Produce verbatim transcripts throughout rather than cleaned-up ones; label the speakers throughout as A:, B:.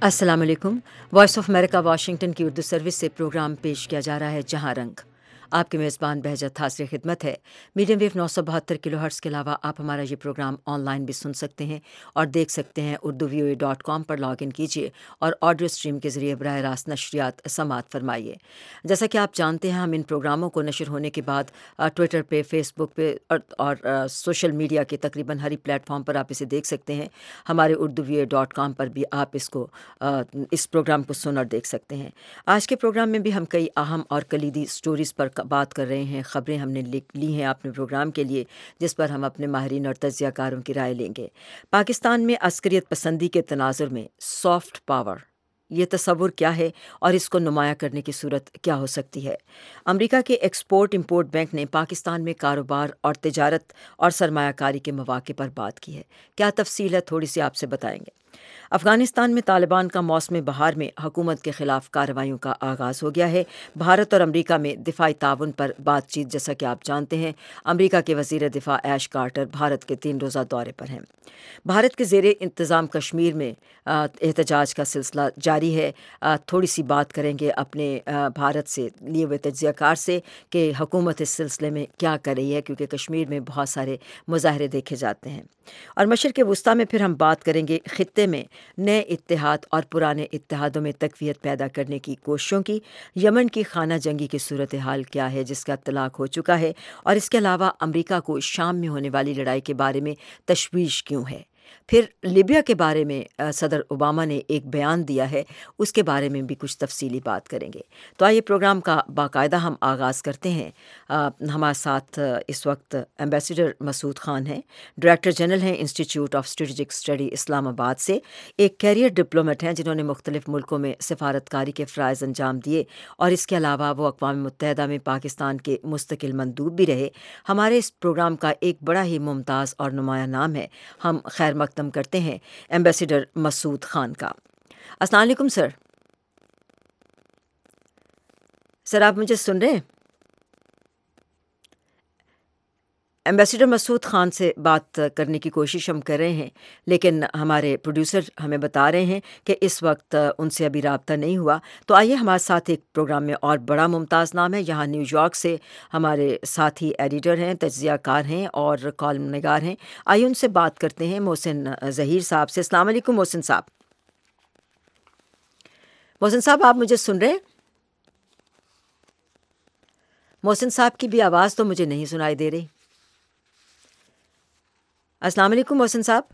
A: السلام علیکم۔ Voice of America Washington کی اردو سروس سے پروگرام پیش کیا جا رہا ہے جہاں رنگ۔ آپ کے میزبان بہجت حاضر خدمت ہے۔ میڈیم ویو نو سو بہتر کلو ہرٹز کے علاوہ آپ ہمارا یہ پروگرام آن لائن بھی سن سکتے ہیں اور دیکھ سکتے ہیں۔ Urdu V O A dot com پر لاگ ان کیجیے اور آڈیو اسٹریم کے ذریعے براہ راست نشریات سماعت فرمائیے۔ جیسا کہ آپ جانتے ہیں، ہم ان پروگراموں کو نشر ہونے کے بعد ٹویٹر پہ، فیس بک پہ اور, اور سوشل میڈیا کے تقریباً ہر ایک پلیٹ فارم پر آپ اسے دیکھ سکتے ہیں۔ ہمارے Urdu V O A dot com پر بھی آپ اس کو آ, اس پروگرام کو سن اور دیکھ سکتے ہیں۔ آج کے پروگرام میں بھی ہم کئی اہم اور کلیدی سٹوریز پر بات کر رہے ہیں۔ خبریں ہم نے لی ہیں اپنے پروگرام کے لیے، جس پر ہم اپنے ماہرین اور تجزیہ کاروں کی رائے لیں گے۔ پاکستان میں عسکریت پسندی کے تناظر میں سافٹ پاور، یہ تصور کیا ہے اور اس کو نمایاں کرنے کی صورت کیا ہو سکتی ہے؟ امریکہ کے ایکسپورٹ امپورٹ بینک نے پاکستان میں کاروبار اور تجارت اور سرمایہ کاری کے مواقع پر بات کی ہے۔ کیا تفصیل ہے، تھوڑی سی آپ سے بتائیں گے۔ افغانستان میں طالبان کا موسم بہار میں حکومت کے خلاف کارروائیوں کا آغاز ہو گیا ہے۔ بھارت اور امریکہ میں دفاعی تعاون پر بات چیت، جیسا کہ آپ جانتے ہیں۔ امریکہ کے وزیر دفاع ایش کارٹر بھارت کے تین روزہ دورے پر ہیں۔ بھارت کے زیر انتظام کشمیر میں احتجاج کا سلسلہ جاری ہے۔ تھوڑی سی بات کریں گے اپنے بھارت سے لیے ہوئے تجزیہ کار سے کہ حکومت اس سلسلے میں کیا کر رہی ہے، کیونکہ کشمیر میں بہت سارے مظاہرے دیکھے جاتے ہیں۔ اور مشرق وسطیٰ میں پھر ہم بات کریں گے خطے میں نئے اتحاد اور پرانے اتحادوں میں تقویت پیدا کرنے کی کوششوں کی۔ یمن کی خانہ جنگی کی صورتحال کیا ہے، جس کا اطلاق ہو چکا ہے، اور اس کے علاوہ امریکہ کو شام میں ہونے والی لڑائی کے بارے میں تشویش کیوں ہے۔ پھر لیبیا کے بارے میں صدر اوباما نے ایک بیان دیا ہے، اس کے بارے میں بھی کچھ تفصیلی بات کریں گے۔ تو آئیے پروگرام کا باقاعدہ ہم آغاز کرتے ہیں۔ ہمارے ساتھ اس وقت ایمبیسڈر مسعود خان ہیں، ڈائریکٹر جنرل ہیں institute of strategic study Islamabad سے، ایک کیریئر ڈپلومیٹ ہیں جنہوں نے مختلف ملکوں میں سفارتکاری کے فرائض انجام دیے، اور اس کے علاوہ وہ اقوام متحدہ میں پاکستان کے مستقل مندوب بھی رہے۔ ہمارے اس پروگرام کا ایک بڑا ہی ممتاز اور نمایاں نام ہے۔ ہم خیر مقدم کرتے ہیں ایمبیسڈر مسعود خان کا۔ السلام علیکم سر۔ سر آپ مجھے سن رہے ہیں؟ ایمبیسڈر مسعود خان سے بات کرنے کی کوشش ہم کر رہے ہیں، لیکن ہمارے پروڈیوسر ہمیں بتا رہے ہیں کہ اس وقت ان سے ابھی رابطہ نہیں ہوا۔ تو آئیے ہمارے ساتھ ایک پروگرام میں اور بڑا ممتاز نام ہے، یہاں نیو یارک سے ہمارے ساتھی ایڈیٹر ہیں، تجزیہ کار ہیں اور کالم نگار ہیں۔ آئیے ان سے بات کرتے ہیں، محسن ظہیر صاحب سے۔ السلام علیکم محسن صاحب۔ محسن صاحب آپ مجھے سن رہے ہیں؟ محسن صاحب کی بھی آواز تو مجھے نہیں سنائی دے رہی۔ السلام علیکم محسن صاحب۔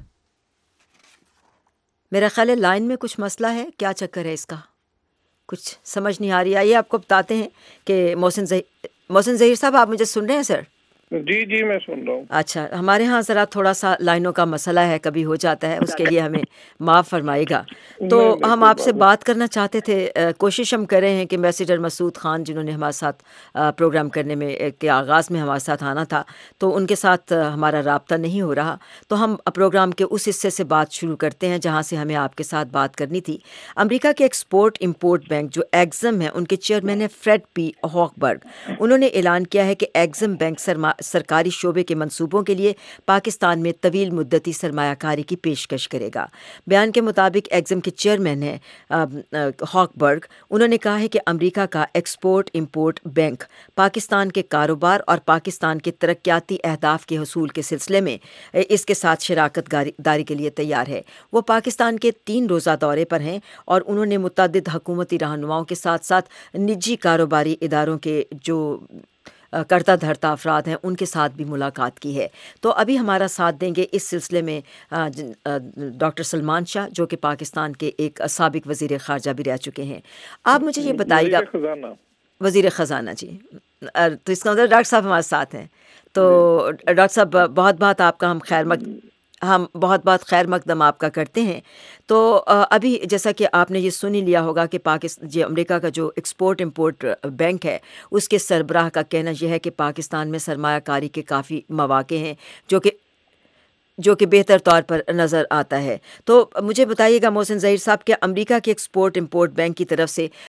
A: میرا خیال ہے لائن میں کچھ مسئلہ ہے، کیا چکر ہے اس کا؟ کچھ سمجھ نہیں آ رہی۔ آئیے آپ کو بتاتے ہیں کہ محسن ظہیر محسن ظہیر صاحب آپ مجھے سن رہے ہیں سر؟
B: جی جی میں سن رہا ہوں۔
A: اچھا، ہمارے ہاں ذرا تھوڑا سا لائنوں کا مسئلہ ہے، کبھی ہو جاتا ہے، اس کے لیے ہمیں معاف فرمائے گا۔ تو
B: نہیں نہیں
A: ہم
B: کوئی
A: آپ سے
B: بات
A: بات کرنا چاہتے تھے، کوشش ہم کر رہے ہیں کہ ایمبیسڈر مسعود خان جنہوں نے ہمارے ساتھ پروگرام کرنے میں کے آغاز میں ہمارے ساتھ آنا تھا، تو ان کے ساتھ ہمارا رابطہ نہیں ہو رہا، تو ہم پروگرام کے اس حصے سے بات شروع کرتے ہیں جہاں سے ہمیں آپ کے ساتھ بات کرنی تھی۔ امریکہ کے ایکسپورٹ امپورٹ بینک جو ایگزم ہے، ان کے چیئرمین ہے فریڈ پی ہاکبرگ۔ انہوں نے اعلان کیا ہے کہ ایگزم بینک سرکاری شعبے کے منصوبوں کے لیے پاکستان میں طویل مدتی سرمایہ کاری کی پیشکش کرے گا۔ بیان کے مطابق ایگزم کے چیئرمین ہیں ہاکبرگ، انہوں نے کہا ہے کہ امریکہ کا ایکسپورٹ امپورٹ بینک پاکستان کے کاروبار اور پاکستان کے ترقیاتی اہداف کے حصول کے سلسلے میں اس کے ساتھ شراکت داری کے لیے تیار ہے۔ وہ پاکستان کے تین روزہ دورے پر ہیں اور انہوں نے متعدد حکومتی رہنماؤں کے ساتھ ساتھ نجی کاروباری اداروں کے جو کرتا دھرتا افراد ہیں ان کے ساتھ بھی ملاقات کی ہے۔ تو ابھی ہمارا ساتھ دیں گے اس سلسلے میں ڈاکٹر سلمان شاہ، جو کہ پاکستان کے ایک سابق وزیر خارجہ بھی رہ چکے ہیں۔ آپ مجھے یہ بتائیے گا،
B: وزیر خزانہ
A: وزیر خزانہ جی، تو اس کا مطلب ڈاکٹر صاحب ہمارے ساتھ ہیں۔ تو ڈاکٹر صاحب بہت بہت آپ کا ہم خیر مقدم ہم بہت بہت خیر مقدم آپ کا کرتے ہیں۔ تو ابھی جیسا کہ آپ نے یہ سن ہی لیا ہوگا کہ پاکستان جو امریکہ کا جو ایکسپورٹ امپورٹ بینک ہے، اس کے سربراہ کا کہنا یہ ہے کہ پاکستان میں سرمایہ کاری کے کافی مواقع ہیں جو کہ جو کہ بہتر طور پر نظر آتا ہے۔ تو مجھے بتائیے گا محسن ظہیر صاحب کہ امریکہ کے ایکسپورٹ امپورٹ بینک کی طرف سے